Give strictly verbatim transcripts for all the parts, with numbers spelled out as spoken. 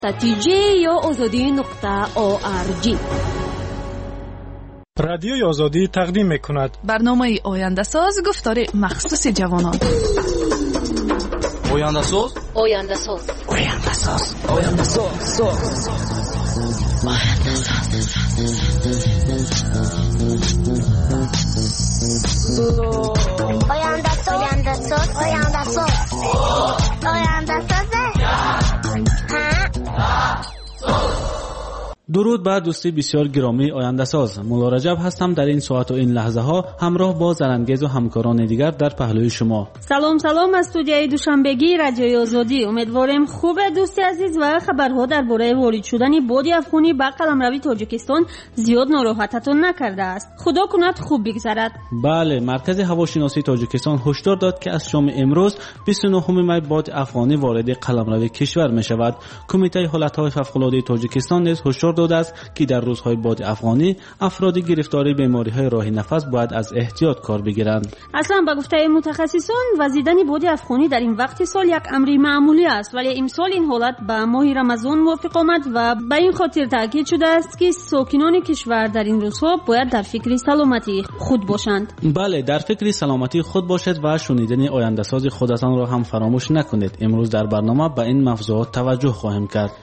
نتیجه یا آزادی نقطه او آر جی. رادیوی آزادی تقدیم می‌کند برنامه آینده ساز گفتار مخصوص جوانان. آینده ساز آینده ساز آینده ساز آینده ساز آینده ساز آینده ساز آینده ساز آینده ساز درود بر دوستی بسیار گرامی آینده ساز. مولا رجب هستم. در این ساعت و این لحظه ها همراه با زرنگیز و همکاران دیگر در پهلوی شما. سلام سلام از استودیوی دوشنبگی رادیوی آزادی. امیدوارم خوب دوستی عزیز و خبرها درباره وارد شدن باد افغانی به قلمرو تاجیکستان زیاد ناراحتتان نکرده است. خدا کند خوب بگذرد. بله، مرکز هواشناسی تاجیکستان هشدار داد که از شام امروز بیست و نهم می باد افغانی وارد قلمرو کشور می شود. کمیته حالت‌های فوق‌العاده تاجیکستان نیز هشدار داده است که در روزهای باد افغانی افراد گرفتار بیماری‌های راه نفس باید از احتیاط کار بگیرند. اصلا به گفته متخصصان وزیدن باد افغانی در این وقت سال یک امر معمولی است، ولی امسال این حالت به ماه رمضان موافق آمد و به این خاطر تاکید شده است که ساکنان کشور در این روزها باید در فکر سلامتی خود باشند. بله، در فکر سلامتی خود باشید و شنیدن آینده ساز خودتان را هم فراموش نکنید. امروز در برنامه به این موضوعات توجه خواهیم کرد.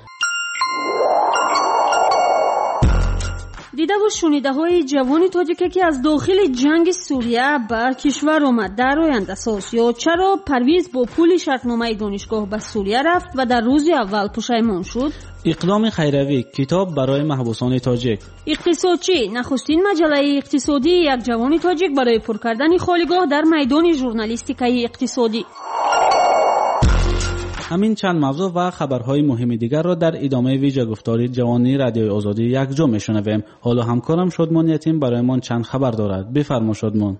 دیده و شنیده های جوان تاجیک که از داخل جنگ سوریه به کشور آمد در آینده ساز، یا چرا پرویز با پول شرطنامه دانشگاه به سوریه رفت و در روز اول پشیمان شد، اقدام خیروی کتاب برای محبوسان تاجیک، اقتصادچی نخستین مجله اقتصادی یک جوان تاجیک برای پر کردن خالیگاه در میدان ژورنالیستیکای اقتصادی. همین چند موضوع و خبرهای مهم دیگر را در ادامه ویژه گفتاری جوانی رادیوی آزادی یک جا میشنویم. حالا همکارم شادمان یتیم برایمان چند خبر دارد. بفرما شادمان.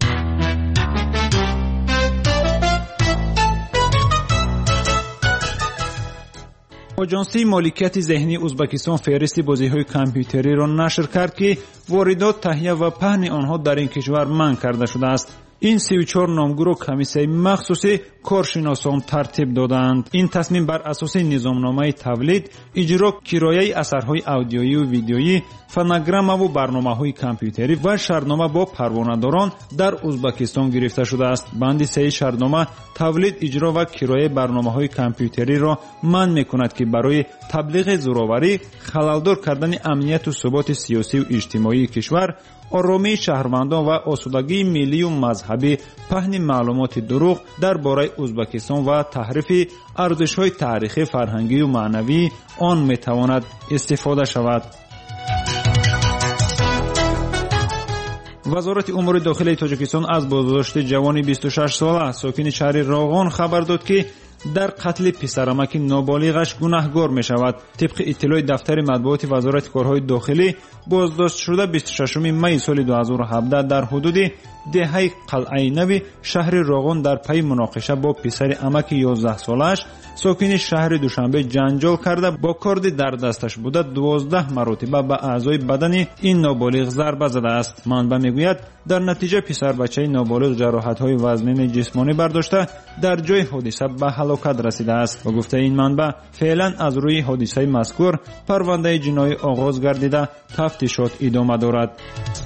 آژانسی مالکیت ذهنی ازبکستان فهرست بازی‌های کامپیوتری را نشر کرد که واردات، تهیه و پهن آنها در این کشور منع کرده شده است. این سی و چهار نامگو را کمیسیون مخصوصی کارشناسان ترتیب دادند. این تصمیم بر اساس نظامنامه تولید، اجرا، کرایه اثرهای آدیویی و ویدیویی، فونوگرام و برنامه‌های کامپیوتری و شرطنامه با پروانه‌داران در ازبکستان گرفته شده است. بند سه شرطنامه تولید، اجرا و کرایه برنامه‌های کامپیوتری را منع می‌کند که برای تبلیغ زورآوری، خلل‌دار کردن امنیت و ثبات سیاسی و اجتماعی کشور، آرامی شهروندان و آسودگی ملی و مذهبی، پهن معلومات دروغ درباره ازبکستان و تحریف ارزش‌های تاریخی، فرهنگی و معنوی آن می‌تواند استفاده شود. وزارت امور داخلی تاجیکستان از بازداشت جوانی بیست و شش ساله ساکن شهر راغان خبر داد که در قتل پسرمک نابالغش گناهکار می شود. طبق اطلاع دفتر مطبوعات وزارت کارهای داخلی، بازداشت شده بیست و ششم می سال دو هزار و هفده در حدود دهه قلعه نو شهر راغان در پی مناقشه با پسر امک یازده سالش ساکن شهر دوشنبه جنجال کرده با کارد در دستش بوده دوازده مرتبه به اعضای بدن این نابالغ ضربه زده است. منبع میگوید در نتیجه پسر بچه نابالغ جراحت‌های وزنین جسمانی برداشته در جای حادثه به هلاکت رسیده است. با گفته این منبع فعلا از روی حادثه مذکور پرونده جنایی آغاز گردیده تفتیشات ادامه دارد.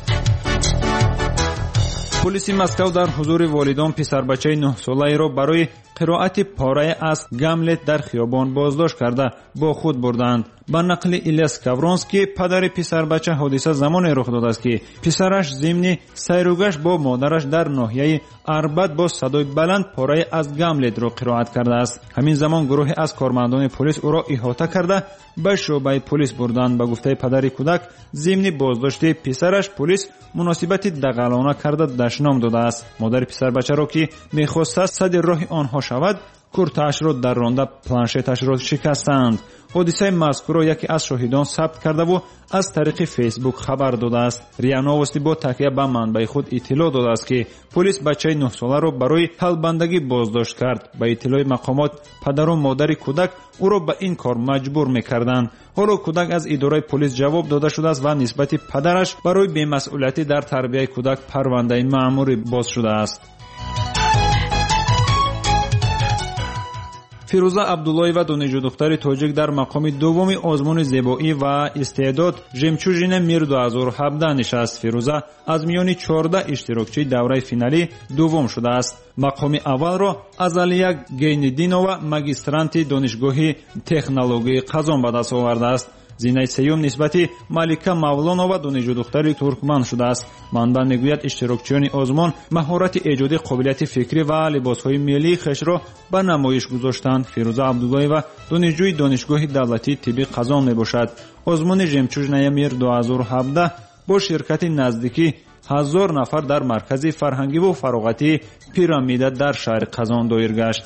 پلیس مسکو در حضور والدان پسر بچه نه ساله را برای قرائت پاره از گاملت در خیابان بازداشت کرده با خود بردند. با نقل ایلیاس کاورونسکی پدر پسر بچه حادثه زمان رخ داده است که پسرش ضمن سیروگشت با مادرش در ناحیه اربد با صدای بلند پاره از گاملت را قرائت کرده است. همین زمان گروهی از کارمندان پلیس او را احاطه کرده به شعبه پلیس بردند. به گفته پدر کودک ضمن بازداشت پسرش پلیس مناسبت دغلانه کرده دشنام داده است. مادر پسر بچه را که می‌خواست صد راه آنها شود کورتش را در رانده پلانشتش را شکستند. حادثه مذکور را یکی از شاهدان ثبت کرده و از طریق فیسبوک خبر داده است. ریا نوستی با تکیه به منبع خود اطلاع داده است که پلیس بچه نه ساله را برای حلبندگی بازداشت کرد. به اطلاع مقامات پدر و مادر کودک او را به این کار مجبور می‌کردند. حالا کودک از اداره پلیس جواب داده شده است و نسبت پدرش برای بی‌مسئولیتی در تربیت کودک پرونده مأموری باز شده است. фирӯза абдуллоева донишҷӯ духтари тоҷик дар мақоми дуввуми озмуни зебоӣ ва истеъдод жемчужини мир ду ҳазору ҳабдаҳ нишаст. фирӯза аз миёни чордаҳ иштирокчии давраи финалӣ дуввум шудааст. мақоми аввалро аз алия гейнидинова магистранти донишгоҳи технологияи қазон ба даст овардааст. зинаи сеюм нисбати малика мавлонова донишҷӯ духтари туркман шудааст. манба мегӯяд иштирокчиёни озмон маҳорати эҷоди қобилияти фикрӣ ва либосҳои миллии хешро ба намоиш гузоштанд. фирӯза абдуллоева донишҷӯи донишгоҳи давлатии тибби қазон мебошад. озмуни жемчужнаи мир ду ҳазору ҳабдаҳ бо ширкати наздики ҳазор нафар дар маркази фарҳангиву фароғатии пирамида дар шаҳри қазон доир гашт.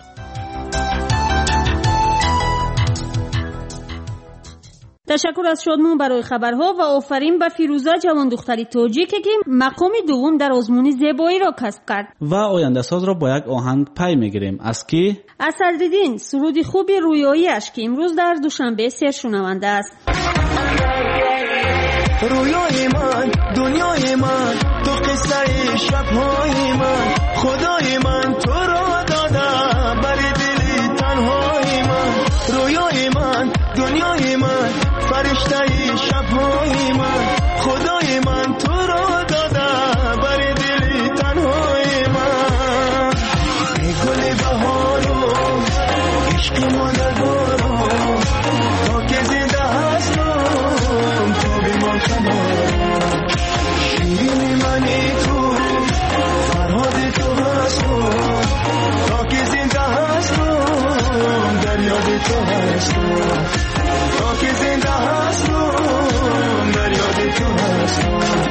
تشکر از شادمان برای خبرها و آفرین به فیروزه جوان دختری تاجیکی که مقام دوم در آزمون زیبایی را کسب کرد. و آینده ساز را با یک آهنگ پی میگیریم از کی؟ از صدرالدین سرود خوب رویایی‌اش که امروز در دوشنبه سرشنونده است. رویای من دنیای من تو قصه شب‌های من خدای من تو را داده بر دل تنهای من رویای من دنیای من فرشته شب‌های من خدای من تو را داده بر دل تنهای من ای گل بهارو عشق ماندگارو تا که زنده هستم تو بیمان کنارم شیرین منی تو فرهاد تو هستم تا که زنده هستم در یاد تو هستم تا که زنده هستم در یاد تو هستم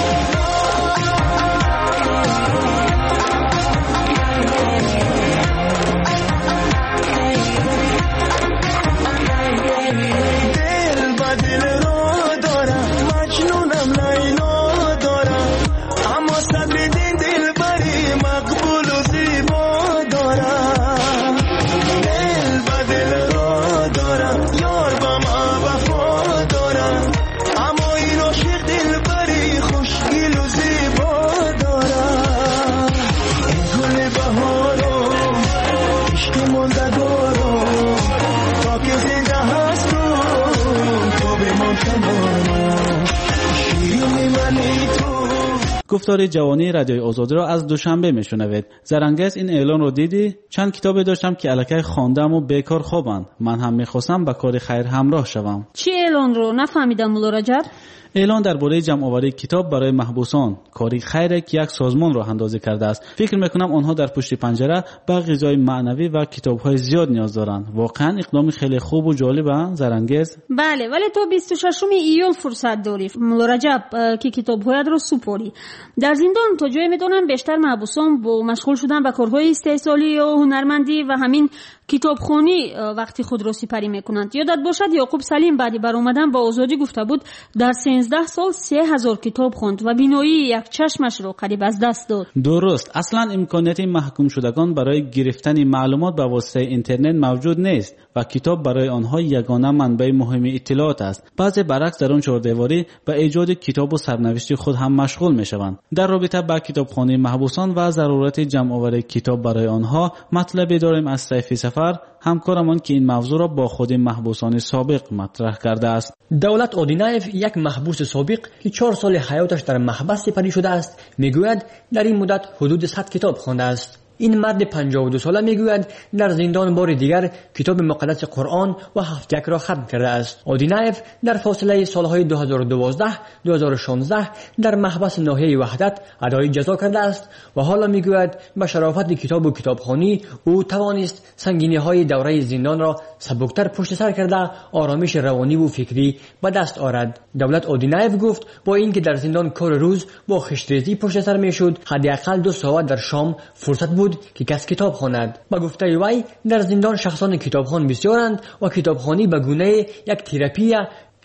دل با دل رو دارم مجنونم لیلا دارم اما صبر دین دل بری مقبول و زیبا دارم دل با دل رو دارم یار با ما وفا دارم اما این عاشق دل بری خوشگل و زیبا دارم ای گل بهارم عشق ماندگارم تا که زنده هستم تو بمان کنارم شیرین منی تو. گفتار جوانی رادیوی آزادی را از دوشنبه میشنوید. زرنگز این اعلان رو دیدی؟ چند کتابی داشتم که الکی خواندم و بیکار خوابند. من هم میخواستم با کار خیر همراه شوم. چی اعلان رو نفهمیدم مولا رجب؟ اعلان درباره جمع‌آوری کتاب برای محبوسان، کاری خیره که یک سازمان راه اندازی کرده است. فکر میکنم آنها در پشت پنجره به غذای معنوی و کتاب‌های زیاد نیاز دارند. واقعا اقدام خیلی خوب و جالبه زرنگز. بله، ولی تو بیست و ششم ایول فرصت داری مولا رجب که کتاب‌هایت رو سپاری. در زندان تا جایی میدونم بیشتر محبوسان با مشغول شدن به کارهای استحصالی و هنرمندی و همین کتابخوانی وقتی خود را سپری میکنند. یادت باشد یعقوب سلیم بعدی بر اومدن با آزادی گفته بود در سیزده سال سه هزار کتاب خوند و بینایی یک چشمش را قریب از دست داد. درست، اصلا امکانیت محکوم شدگان برای گرفتن معلومات به واسطه اینترنت موجود نیست و کتاب برای آنها یگانه منبع مهم اطلاعات است. بعضی برعکس در آن چهاردیواری به ایجاد کتاب و سرنوشت خود هم مشغول میشوند. در رابطه با کتابخانه محبوسان و ضرورت جمع‌آوری کتاب برای آنها مطلبی داریم از طیف سفر همکارمان که این موضوع را با خود محبوسان سابق مطرح کرده است. دولت اودینایف یک محبوس سابق که چهار سال حیاتش در محبس سپری شده است میگوید در این مدت حدود صد کتاب خوانده است. این مرد پنجاه و دو ساله میگوید در زندان بار دیگر کتاب مقدس قرآن و هفت یک را ختم کرده است. اودینایف در فاصله سالهای دو هزار و دوازده دو هزار و شانزده در محبس ناحیه وحدت ادای جزا کرده است و حالا میگوید به شرافت کتاب و کتابخوانی او توانست سنگینی های دوره زندان را سبکتر پشت سر کرده آرامش روانی و فکری به دست آورد. دولت اودینایف گفت با اینکه در زندان کار روز با خشتریزی پشت سر میشد، حداقل دو ساعت در شام فرصت بود که کس کتاب خواند. با گفته وی در زندان شخصان کتابخوان بسیارند و کتابخوانی به گونه یک تراپی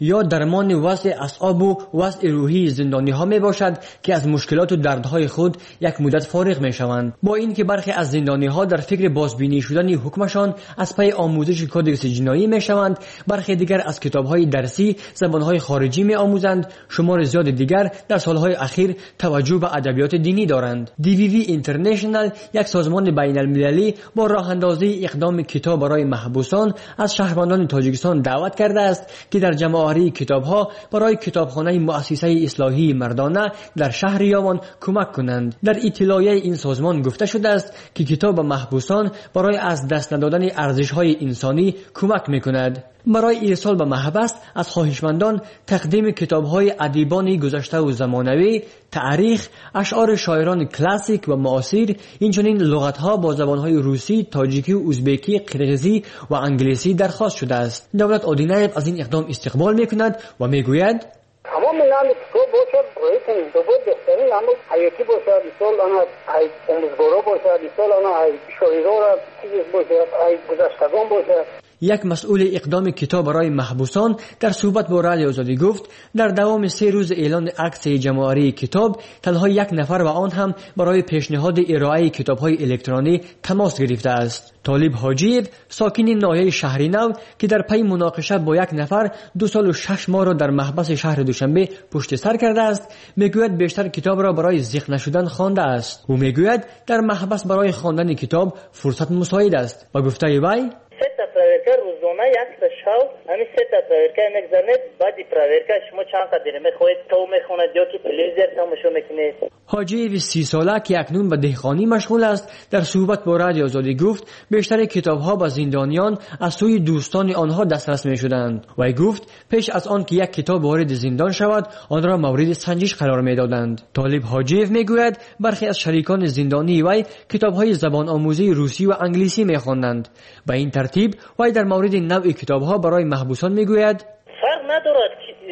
یا درمان وضع اعصاب و وضع روحی زندانی ها می باشد که از مشکلات و دردهای خود یک مدت فارغ می شوند. با اینکه برخی از زندانی ها در فکر بازبینی شدن حکمشان از پی آموزش کدکس جنایی می شوند، برخی دیگر از کتاب های درسی زبان های خارجی می آموزند، شمار زیاد دیگر در سالهای اخیر توجه به ادبیات دینی دارند. دی وی وی اینترنشنال، یک سازمان بین المللی، با راه اندازی اقدام کتاب برای محبوسان از شهروندان تاجیکستان دعوت کرده است که در جمع‌آوری کتاب‌ها برای کتابخانه مؤسسه اصلاحی مردانه در شهر یاوان کمک کنند. در اطلاعیه این سازمان گفته شده است که کتاب محبوسان برای از دست ندادن ارزش‌های انسانی کمک می‌کند. برای ایصال به محبس از خواهشمندان تقدیم کتاب‌های ادیبان گذشته و زمانوی، تاریخ، اشعار شاعران کلاسیک و معاصر، اینچنین لغت‌ها با زبان‌های روسی، تاجیکی و ازبکی، قرغیزی و انگلیسی درخواست شده است. دولت آدینایف از این اقدام استقبال می‌کند و می‌گوید تمام نام کتاب باشد باید انتخاب بهترین نام حیاتی باشد، مثال آن ای امروزگارا باشد، مثال آن ای شاعران را چیز باشد، ای گذشتگان باشد. یک مسئول اقدام کتاب برای محبوسان در صحبت با رادیو آزادی گفت در دوام سه روز اعلان عکس جمع‌آوری کتاب تنها یک نفر و آن هم برای پیشنهاد ارائه کتاب‌های الکترونی تماس گرفته است. طالب حاجی‌یف، ساکن ناحیه شهر نو که در پی مناقشه با یک نفر دو سال و شش ماه را در محبس شهر دوشنبه پشت سر کرده است، میگوید بیشتر کتاب را برای ذخیره نشدن خوانده است. او میگوید در محبس برای خواندن کتاب فرصت مساعد است و گفته وی سه تا پراورکر روزانه یک تا شب همین سه تا پراورکر میگذارید، بعدی پراورکر شما چند تا دیگه میخواید تو میخوند یا که تلویزیون تماشا میکنید. حاجی سی ساله که اکنون به دهخانی مشغول است در صحبت با رادیو آزادی گفت بیشتر کتاب‌ها به زندانیان از سوی دوستان آنها دسترس می‌شدند. وی گفت پیش از آن که یک کتاب وارد زندان شود آن را مورد سنجش قرار می‌دادند. طالب حاجیف میگوید برخی از شریکان زندانی وی کتاب‌های زبان آموزی روسی و انگلیسی می‌خواندند. به این ترتیب وی در مورد نوع کتاب‌ها برای محبوسان میگوید فرق ندارد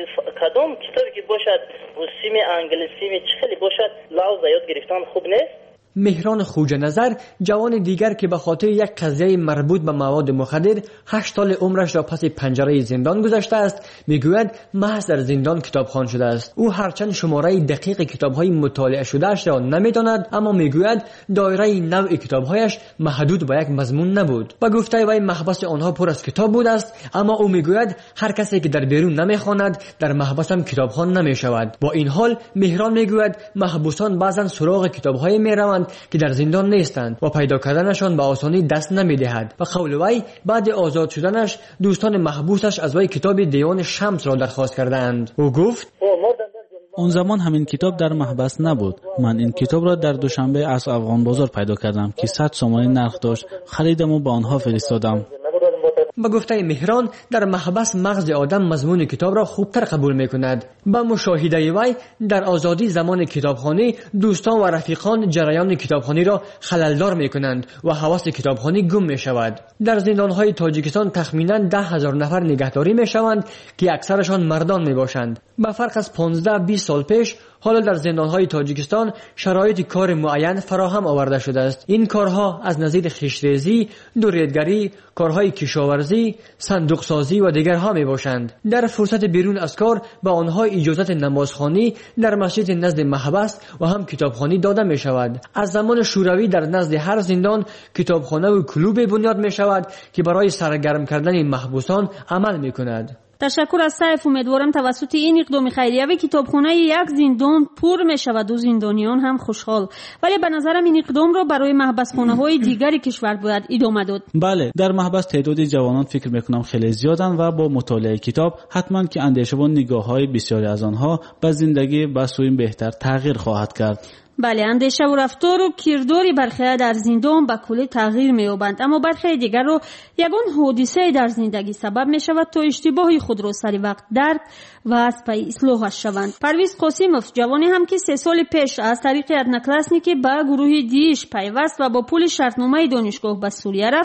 کدام کتابی که باشد روسی می انگلیسی می چه خیلی باشد لحظه یاد گرفتن خوب نیست. مهران خوجه نظر، جوان دیگر که به خاطر یک قضیه مربوط به مواد مخدر هشت سال عمرش را پس پنجره زندان گذاشته است، میگوید محض در زندان کتابخوان شده است. او هرچند شماره دقیق کتاب‌های مطالعه شده‌اش را نمی‌داند، اما میگوید دایره نوع کتاب‌هایش محدود به یک مضمون نبود. با گفته وی محبس آنها پر از کتاب بود است، اما او میگوید هر کسی که در بیرون نمی‌خواند در محبس هم کتابخوان نمی‌شود. با این حال مهران میگوید محبوسان بعضن سراغ کتاب‌های می‌روند که در زندان نیستند و پیدا کردنشان به آسانی دست نمی‌دهد. و قول وی بعد آزاد شدنش دوستان محبوسش از وی کتاب دیوان شمس را درخواست کردند. او گفت اون زمان همین کتاب در محبس نبود. من این کتاب را در دوشنبه از افغان بازار پیدا کردم که صد سومانی نرخ داشت. خریدم و به آنها فرستادم. با گفته مهران در محبس مغز آدم مضمون کتاب را خوبتر قبول میکند. با مشاهده وی در آزادی زمان کتابخوانی دوستان و رفیقان جریان کتابخوانی را خللدار میکنند و هوس کتابخوانی گم میشود. در زندانهای تاجیکستان تخمینا ده هزار نفر نگهداری میشوند که اکثرشان مردان میباشند. با فرق از پانزده بیست سال پیش حالا در زندانهای تاجیکستان شرایط کار معین فراهم آورده شده است. این کارها از نظیر خشتریزی، دوریدگری، کارهای کشاورزی، صندوق سازی و دیگرها می باشند. در فرصت بیرون از کار به آنها اجازت نمازخوانی در مسجد نزد محبس و هم کتابخوانی داده می شود. از زمان شوروی در نزد هر زندان کتابخانه و کلوب بنیاد می شود که برای سرگرم کردن محبوسان عمل می کند. تشکر از سیف. امیدوارم توسط این اقدام خیریه کتابخانه یک زندان پر می شود و زندانیان هم خوشحال. ولی به نظرم این اقدام را برای محبسخانه های دیگری کشور باید ادامه داد. بله، در محبس تعداد جوانان فکر میکنم خیلی زیادن و با مطالعه کتاب حتما که اندیشه و نگاه های بسیاری از آنها به زندگی به سوی بهتر تغییر خواهد کرد. بله، اندیشه و رفتار و کرداری برخی در زندان به کلی تغییر می‌یابند، اما برخی دیگر رو یگان حادثه در زندگی سبب می‌شود تا اشتباهی خود را سری وقت درک و از پی اصلاحش شوند. پرویز قاسموف، جوانی هم که سه سال پیش از طریق ادناکلاسنیکی به گروه دیش پیوست و با پول شرطنامه دانشگاه به سوریه رفت،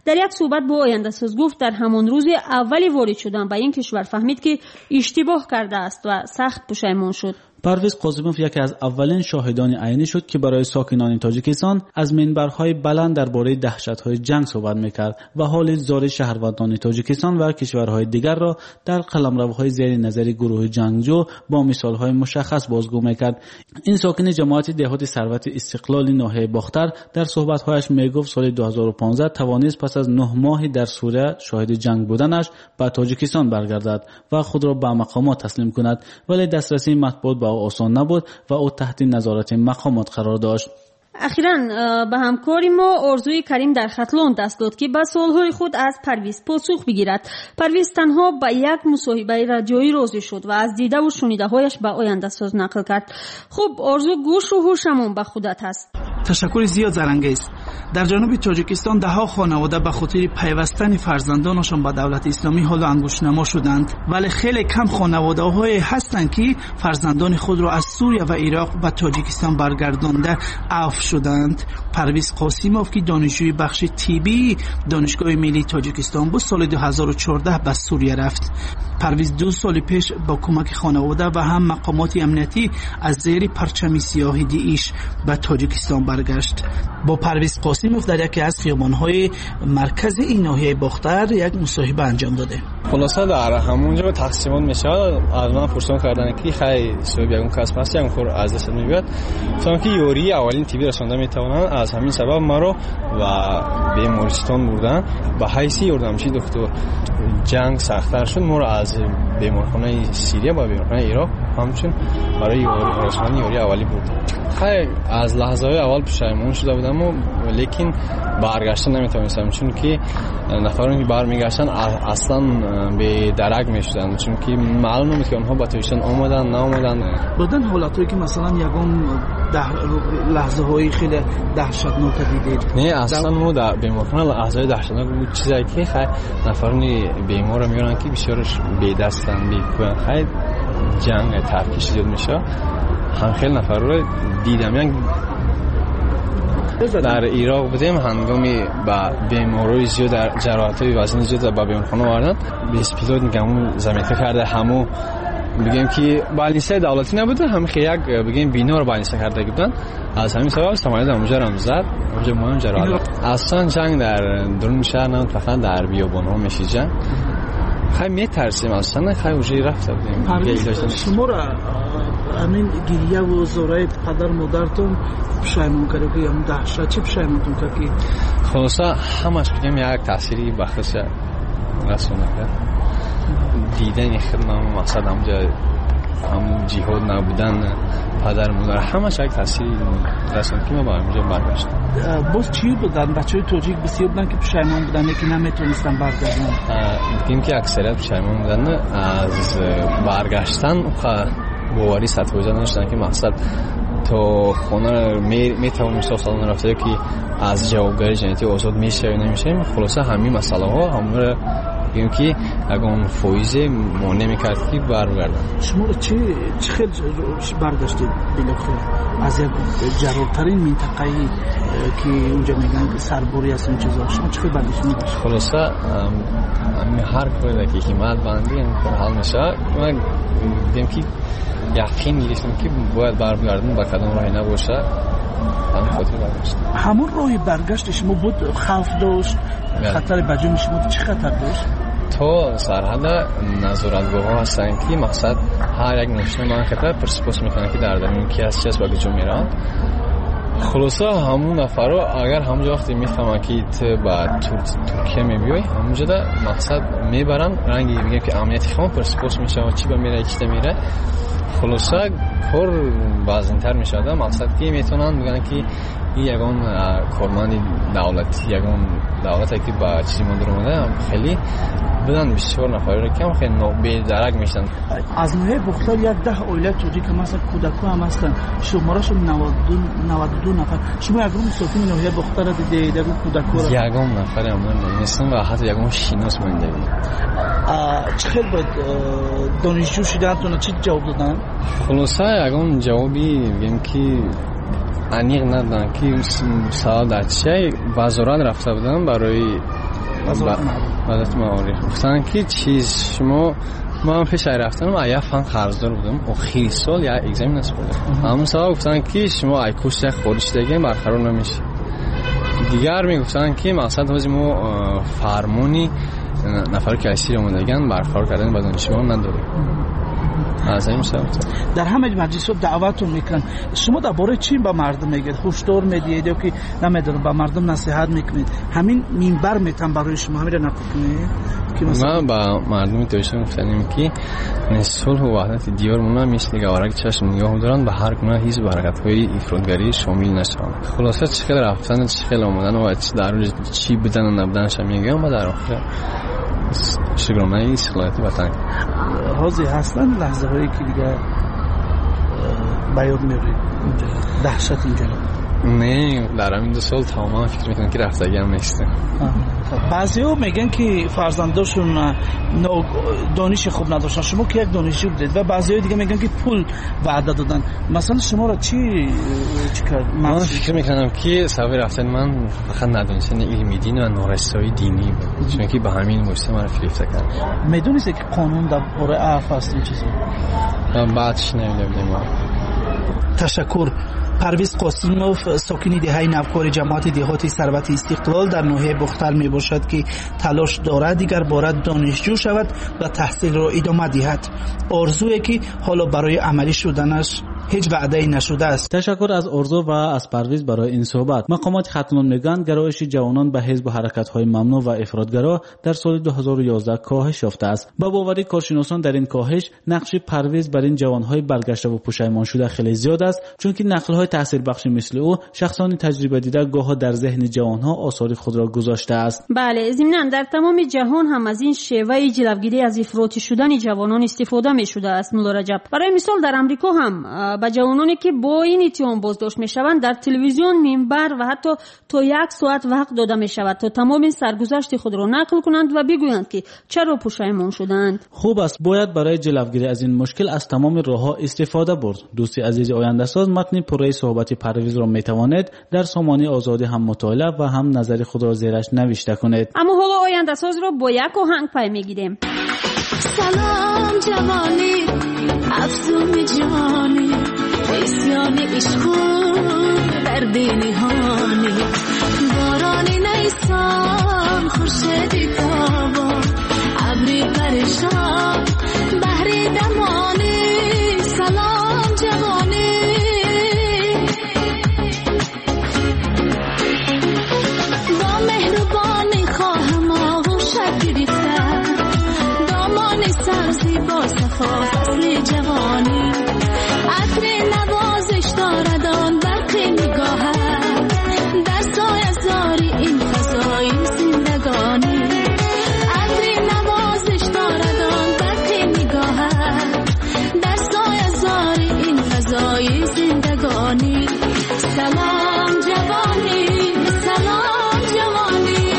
در یک صحبت با آینده ساز گفت در همان روز اولی وارد شدن به این کشور فهمید که اشتباه کرده است و سخت پشیمان شد. پرویز قاسیموف یکی از اولین شاهدان عینی شد که برای ساکنان تاجیکستان از منبرهای بلند درباره دهشت‌های جنگ صحبت می‌کرد و حال زار شهروندان تاجیکستان و کشورهای دیگر را در قلمروهای زیر نظر گروه جنگجو با مثال‌های مشخص بازگو می‌کرد. این ساکن جماعت دهات ثروت استقلال ناحیه باختر در صحبت‌هایش میگفت سال دو هزار و پانزده توانست پس از نه ماهی در سوریه شاهد جنگ بودنش به تاجیکستان برگردد و خود را به مقامات تسلیم کند، ولی دسترسی مطبوعات به آسان نبود و او تحت نظارت مقامات قرار داشت. اخیراً به همکاری ما آرزوی کریم در خطلون دست داد که به سوالهای خود از پرویز پاسخ بگیرد. پرویز تنها به یک مصاحبه رادیویی راضی شد و از دیده و شنیده هایش به آینده ساز نقل کرد. خب آرزو، گوش و هوشمون به خودت هست. تشکر زیاد زرنگیز. در جنوب تاجیکستان ده ها خانواده به خاطر پیوستن فرزندانشان به دولت اسلامی حال انگشتنما شدند، ولی خیلی کم خانواده های هستند که فرزندان خود را از سوریه و عراق به تاجیکستان برگردانده عفو شدند. پرویز قاسیموف که دانشجوی بخش طبی دانشگاه ملی تاجیکستان بود، سال دو هزار و چهارده به سوریه رفت. پرویز دو سال پیش با کمک خانواده و هم مقامات امنیتی از زیر پرچم سیاه داعش به تاجیکستان برگشت. با پرویز قاسیموف در یکی از خیابان‌های مرکز این ناحیه باختر یک مصاحبه انجام داده. خلاصه در همونجا تقسیمات میشه. از من پرسان کردن که خیلی سبب یکون کسب هست یکون خور از دست میبید تا که یوری اولین تیبی رسانده میتوانند. از همین سبب ما رو و بیمارستان بردن به حیث یاردمچی دکتر. جنگ سخت‌تر شد، ما رو از بیمارخانه سوریه با بیمارخانه عراق همچون برای رسانه یوری اولی بردن. خیلی از لحظه های اول پشیمون شده بودم و لیکن برگشتن نمیتونستم، چون که نفرانی که برمیگشتن اصلا به درک میشدن، چون که معلوم نبود که اونها با تاجیکستان آمدن نه آمدن. بودن حالتایی که مثلا یگان لحظه های خیلی دهشتناک دیدید؟ نه اصلا ما در بیمارخانه لحظه های دهشتناک بود، چیزی که خیلی نفرانی بیمار رو میارن که بسیارش به دستن بیکوین. خیلی جنگ ترکیش زیاد میشه. هم خیلی نفر رو دیدم. یعنی در عراق بودیم هنگامی با بیماری زیاد در جراحت‌های وزن زیاد با بیمارخانه آوردن، به اسپیتال میگم زمینه کرده همو بگیم که بالینسه دولتی نبوده، هم خیلی یک بگیم بینا رو بالینسه کرده بودن. از همین سبب سمالیت اونجا رو زد. اونجا مهم جراحت. اصلا جنگ در درون شهر نه، فقط در بیابان‌ها میشه جنگ. خیلی میترسیم اصلا. خیلی اونجا رفته بودیم. شما را همین گریه و زورای پدر مادرتون پشیمون کرده که هم دهشت چی پشیمونتون کرد که خلاصه همش بگم یک تأثیری بخصوص رسونه کرد. دیدن خدمت مقصد همجا هم جهاد نبودن پدر مادر همش یک تأثیری رسونه که ما با همجا برگشتیم. باز چی بودن؟ بچه های تاجیک بسیار بودن که پشیمون بودن که نمیتونستن برگردن؟ بگیم که اکثریت پشیمون بودن از برگشتن باوری سطح وجود نداشتن که مقصد تو خونه می میتونیم سالن رفته که از جوابگری جنتی آزاد میشه یا نمیشه. خلاصه همین مسئله ها همون رو بگیم که اگه اون فویزه مانع میکرد که برگردن. شما رو چه چه خیلی برگشتید بالاخره از یک جرارترین منطقه‌ای که اونجا میگن که سرباری هست این چیزا، شما چه خیلی برگشتید؟ خلاصه همین هر کاری که حکمت بندی حال میشه ما بگیم که یقین گرفتیم که باید برگردن با کدام راهی نباشه. همین خاطر برگشت. همون راهی برگشت شما بود خوف داشت؟ خطر بجا شما چه خطر داشت؟ تو سرحد نظارتگاه ها هستن که مقصد هر یک نشونه من خطر پرسپوس میکنن که در درمین کی هست چه از باگه چون میرن. خلاصه همون نفرو اگر همونجا وقتی میفهمن که با ترکیه میبیوی همونجا دا مقصد میبرن رنگی بگیم که امنیتی خواهم پرسپوس میشه و چی با میره چی میره. خلاصه کار وزن‌تر میشه. مقصد که میتونن بگن که این یگان کارمند دولت یگان دولتی که با چیزی مندر اومده خیلی بدن بسیار نفری رو کم خیلی به درک میشن. از نوعه بختار یک ده اویله توجی که مثلا کودکو هم هستن شمارشون نود و دو نفر. شما یگان ساکن نوعه بختار رو دیده یگان کودکو رو یگان نفری هم نمیستن و حتی یگان شیناس منده بود. چه خیلی باید دانشجو شدن تونه چی جواب دادن؟ خلاصه یگان جوابی بگیم که انیق ندادن که سوال در چه وزارت رفته بودن برای وزارت معارف گفتن که چیز شما ما هم پیش رفتم و یا فن قرضدار بودم آخری سال یا اگزمین است بودم همون سال گفتن که شما ای کورس خودش دیگه برقرار نمیشه دیگر میگفتن که مقصد از ما فرمانی نفر کسی رو مدگن برقرار کردن با دانشجویان نداره از این سبب در همه مجلس دعوتتون میکنن شما درباره چی به مردم میگید هشدار میدید یا که نمیدونم به مردم نصیحت میکنید همین منبر میتونم برای شما همین نکنید که مثلا ما با مردم توشون گفتیم که صلح و وحدت دیارمون مثل گوارک چشم نگاه دارن به هر گونه حزب و حرکت‌های افراطگری شامل نشوند خلاصه چقدر رفتن چقدر اومدن و در روز چی بدن و نبودنش میگم و در آخر شگرانه ای سخلاتی وطن حاضی هستن لحظه هایی که دیگه بیاد میری دهشت اینجا نه در همین دو سال تماما فکر میکنن که رفتگی هم نیسته بعضی ها میگن که فرزنداشون دانش خوب نداشتن شما که یک دانشجو بودید و بعضی ها دیگه میگن که پول وعده دادن مثلا شما را چی چی کرد من فکر میکنم که سبب رفتن من فقط ندانستن علم دین و نارسایی دینی بود چون که به همین واسطه من فریفته کردم میدونید که قانون در باره عفو هست این چیزی بعدش نمیدونم تشکر پرویز قاسموف ساکن دهه نوکار جماعت دهاتی ثروت استقلال در ناحیه بختر می باشد که تلاش دارد دیگر بارد دانشجو شود و تحصیل را ادامه دهد آرزویی که حالا برای عملی شدنش هیچ وعده‌ای نشده است. تشکر از آرزو و از پرویز برای این صحبت. مقامات ختنان میگن گرایش جوانان به حزب و حرکت‌های ممنوع و افراطگرا در سال دو هزار و یازده کاهش یافته است. با باوری کارشناسان در این کاهش نقش پرویز بر این جوانهای برگشته و پشیمان شده خیلی زیاد است چون که نقل‌های تاثیر بخش مثل او شخصان تجربه دیده گاه در ذهن جوانها آثار خود را گذاشته است. بله، ضمناً در تمام جهان هم از این شیوه جلوگیری از افراطی شدن جوانان استفاده می‌شده است. مولا رجب برای مثال در آمریکا هم با جوانانی که با این اتهام بازداشت میشوند در تلویزیون منبر و حتی تا یک ساعت وقت داده می شود تا تمام سرگذشت خود را نقل کنند و بگویند که چرا پشیمان شدند. خوب است، باید برای جلوگیری از این مشکل از تمام راه‌ها استفاده برد. دوستی عزیز آینده ساز متن پره صحبت پرویز را می توانید در سامانه آزادی هم مطالعه و هم نظر خود را زیرش نوشته کنید. اما حالا آینده ساز را با یک آهنگ پی میگیریم. سلام جوانی افزون جوانی ایسیان عشقو در دینی هانی بارانی نیسان خورشیدی تابان ابری پریشان بحری دمانی سلام جوانی با مهربانی خواهم آغوشت گرفتم دامان سبزی با صفا فصل جوانی عطر نوازش دارد آن برق نگاهت در سایه زاری این فضای زندگانی عطر نوازش دارد آن برق نگاهت در سایه زاری این فضای زندگانی سلام جوانی سلام جوانی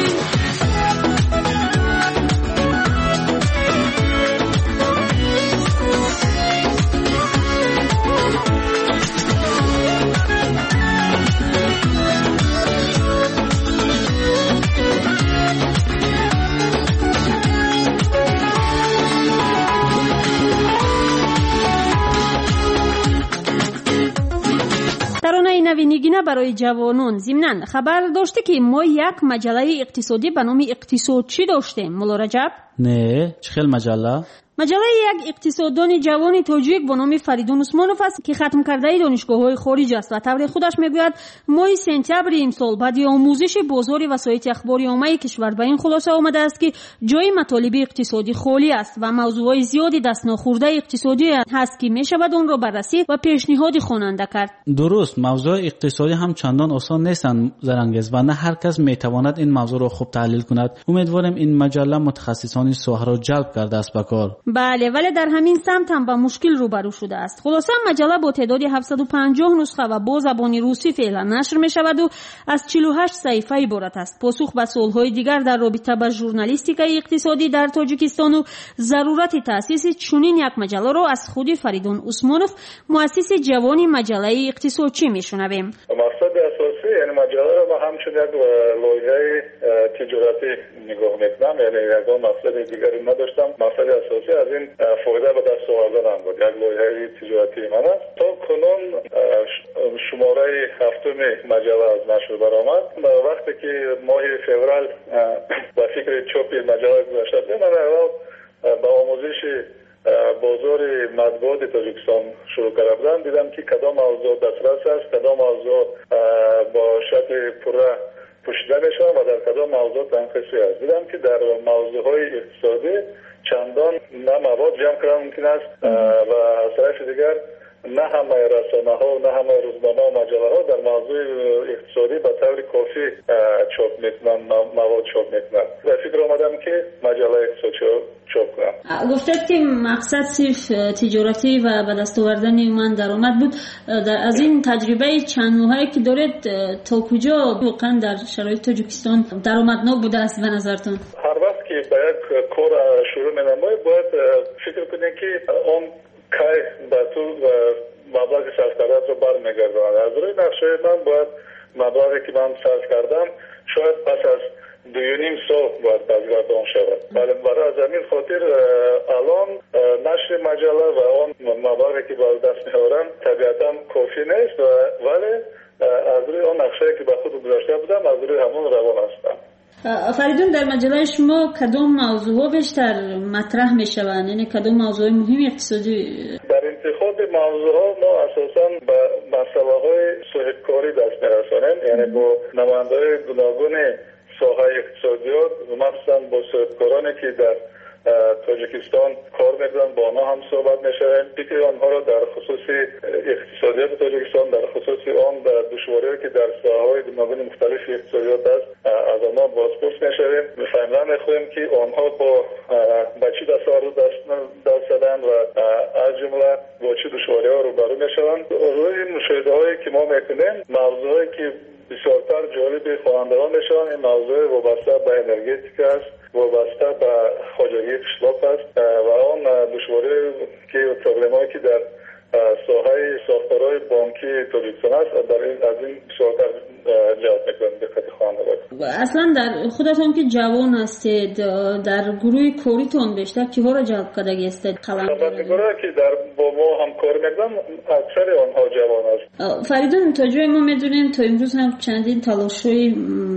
ترانه نوینگینه برای جوانان. ضمناً خبر داشته که ما یک مجله اقتصادی به نام اقتصادچی داشتیم. مولا رجب؟ نه، چه خیلی مجله؟ مجله یک اقتصاددان جوان تاجیک به نام فریدون عثمانوف است که ختم کرده دانشگاه‌های خارج است و طور خودش میگوید ماه سپتامبر این سال بعد آموزش بازار وسایل اخباری عامه کشور به این خلاصه آمده است که جای مطالب اقتصادی خالی است و موضوعات زیادی دست ناخورده اقتصادی هست که میشود اون را بررسی و پیشنهاد خواننده کرد. درست، موضوع اقتصادی هم چندان آسان نیستند زرنگز و نه هر کس میتواند این موضوع را خوب تحلیل کند. امیدوارم این مجله متخصصان ساحه را جلب کرده است به کار. بله، ولی در همین سمت هم با مشکل روبرو شده است. خلاصه مجله با تعداد هفتصد و پنجاه نسخه و با زبان روسی فعلا نشر می شود و از چهل و هشت صفحه عبارت است. پاسخ به سوالهای دیگر در رابطه با ژورنالیستیک اقتصادی در تاجیکستان و ضرورت تأسیس چنین یک مجله را از خود فریدون عثمانوف مؤسس جوان مجله اقتصادچی می شنویم. مقصد اساسی یعنی مجله را ما همچون یک لایحه تجارتی نگاه میکنم، یعنی یگان مقصد دیگری نداشتم. مقصد اساسی از این فایده به دست آوردن بود. یک لایحه تجارتی من است. تا کنون شماره هفتم مجله از نشر برآمد. وقتی که ماه فوریه با فکر چاپ مجله گذاشته بودم، من اول با آموزش بازار مطبوعات تاجیکستان شروع کرده بودم. دیدم که کدام موضوع دسترس است، کدام موضوع با شکل پره پوشیده میشه و در کدام موضوع تنقیصی است. دیدم که در موضوعهای اقتصادی چندان نه مواد جمع کردن ممکن است و از طرف دیگر نه همه رسانه ها و نه همه روزنامه و مجله ها در موضوع اقتصادی به طور کافی چاپ میکنن، مواد چاپ میکنن. و فکر آمدم که مجله اقتصادی چاپ کنم. گفتید که مقصد صرف تجارتی و به دست آوردن من درآمد بود. در از این تجربه چند ماهه که دارید تا کجا واقعا در شرایط تاجیکستان درآمدناک بوده است به نظرتون؟ هر وقت که به یک کار شروع می‌نمایید باید فکر کنید که اون که به تو مبلغ صرف کردت رو برمیگرداند. از روی نقشه من باید مبلغی که من صرف کردم شاید پس از دو و نیم سال باید بازگردان شود. ولی برای از همین خاطر الان نشر مجله و اون مبلغی که باید دست می‌آورم طبیعتاً کافی نیست، ولی از روی اون نقشه که به خود گذاشته بودم از روی همون روان هستم. فریدون، در مجله شما کدام موضوع بیشتر مطرح می شوند؟ یعنی کدام موضوع مهم اقتصادی؟ در انتخاب موضوع ها ما اساساً به مسئله های صاحبکاری دست می رسانیم، یعنی با نماینده های گوناگون ساحه اقتصادیات و مخصوصاً با صاحبکارانی که در تاجیکستان کار میکنن با آنها هم صحبت میشویم. فکر آنها را در خصوص اقتصادیات تاجیکستان، در خصوص آن دشواری‌هایی که در ساحه‌های گوناگون مختلف اقتصادیات است از آنها بازپرس میشویم. فهمیدن میخواهیم که آنها با با چه دستاورد دست دست دادن و از جمله با چه دشواری‌ها روبرو میشوند. روی مشاهده‌هایی که ما میکنیم موضوعی که بسیارتر جالب خوانندگان میشوند این موضوع وابسته به انرژتیک است، وابسته به خواجگی قشلاق است و آن دشواری که پروبلمایی که در ساحه ساختارهای بانکی تاجیکستان است در این از این بسیارتر جلب میکنم دقت خوانندگان. اصلا در خودتون که جوان هستید در گروه کاریتون بیشتر کیها را جلب کرده هستید؟ خبرنگارایی که در با ما هم کار میکنن اکثر آنها جوان است. فریدون، تا جای ما میدونیم تا امروز هم چندین تلاش‌های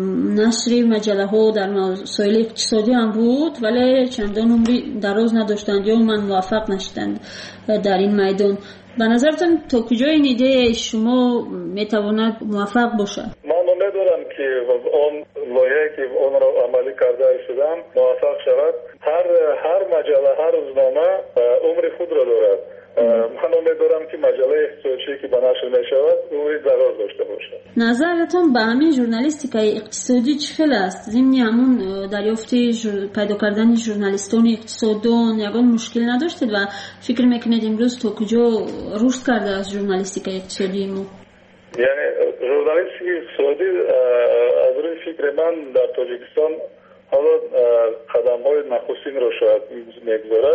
نشر مجله ها در مسائل اقتصادی هم بود ولی چندان عمری دراز نداشتند یا من موفق نشدند در این میدان. به نظرتون تا کجا این ایده شما میتواند موفق باشه؟ من امید دارم که اون لایحه‌ای که اون را عملی کرده شدم موفق شود. هر هر مجله، هر روزنامه عمر خود را دارد. من امید دارم که مجله اقتصادی که به نشر میشود عمری دراز داشته باشه. نظرتون به همین ژورنالیستیکای اقتصادی چه است؟ ضمن همون دریافت پیدا کردن ژورنالیستان اقتصاددان یگان مشکل نداشتید و فکر میکنید امروز تا کجا رشد کرده از ژورنالیستیکای اقتصادی ما؟ یعنی ژورنالیستیک اقتصادی از روی فکر من در تاجیکستان حالا قدم‌های نخستین را شاید میگذارد.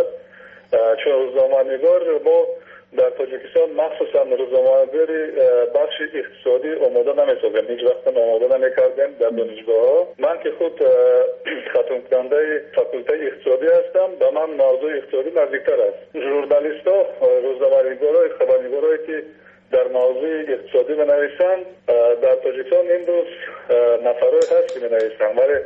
چون روزنامه‌نگار ما در تاجیکستان مخصوصا روزنامه‌نگاری بخش اقتصادی آماده نمی‌سازیم، هیچ وقت آماده نمی‌کردیم در دانشگاه‌ها. من که خود ختم کننده فاکولته اقتصادی هستم، به من موضوع اقتصادی نزدیکتر است. ژورنالیست‌ها، روزنامه‌نگارا، خبرنگارایی که در موضوع اقتصادی می‌نویسند در تاجیکستان امروز نفرای هست که می‌نویسند، ولی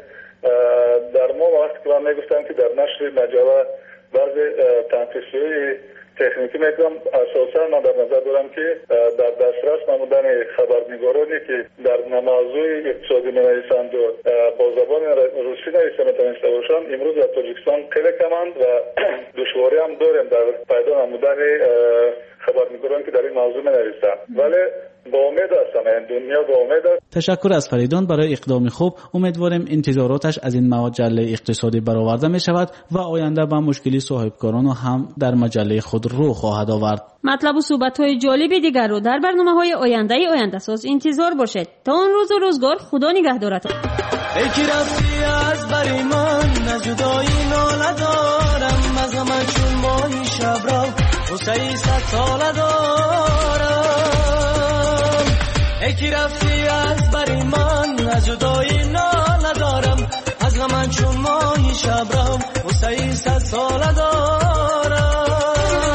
در ما وقتی که من می‌گفتم که در نشر مجله بعضی تنقیص‌های تکنیکی میکنم، اساسا من در نظر دارم که در دسترس نمودن خبرنگارانی که در موضوع اقتصادی می‌نویسند و با زبان روسی نویسنده میتونسته باشند امروز در تاجیکستان خیلی کمند و دشواری هم داریم در پیدا نمودن خبرنگارانی که در این موضوع می‌نویسند، ولی با امید هستم، این دنیا با امید است. تشکر از فریدون برای اقدام خوب. امیدواریم انتظاراتش از این مجله اقتصادی برآورده می شود و آینده به مشکلی صاحبکاران هم در مجله خود رو خواهد آورد. مطلب و صحبت‌های جالب دیگر رو در برنامه‌های آینده آینده ساز انتظار باشید. تا اون روز و روزگار خدا نگهدارتون. ای که رفتی از بری من نجدایی ناله دارم از من چون ماهی شب را و سعی ست ساله دارم. ای ای که رفتی از بری من از جدایی ناله دارم از غمن چون ماهی شبرم وسعی صد ساله دارم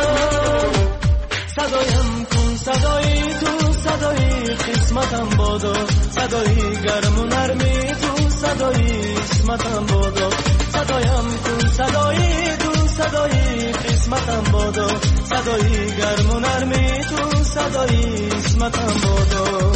صدایم کن صدایی تو صدایی قسمتم بادو صدایی گرم و نرمی تو صدایی قسمتم بادو صدایم کن صدایی تو صدایی قسمتم بادو صدایی گرم و نرمی تو صدایی قسمتم بادو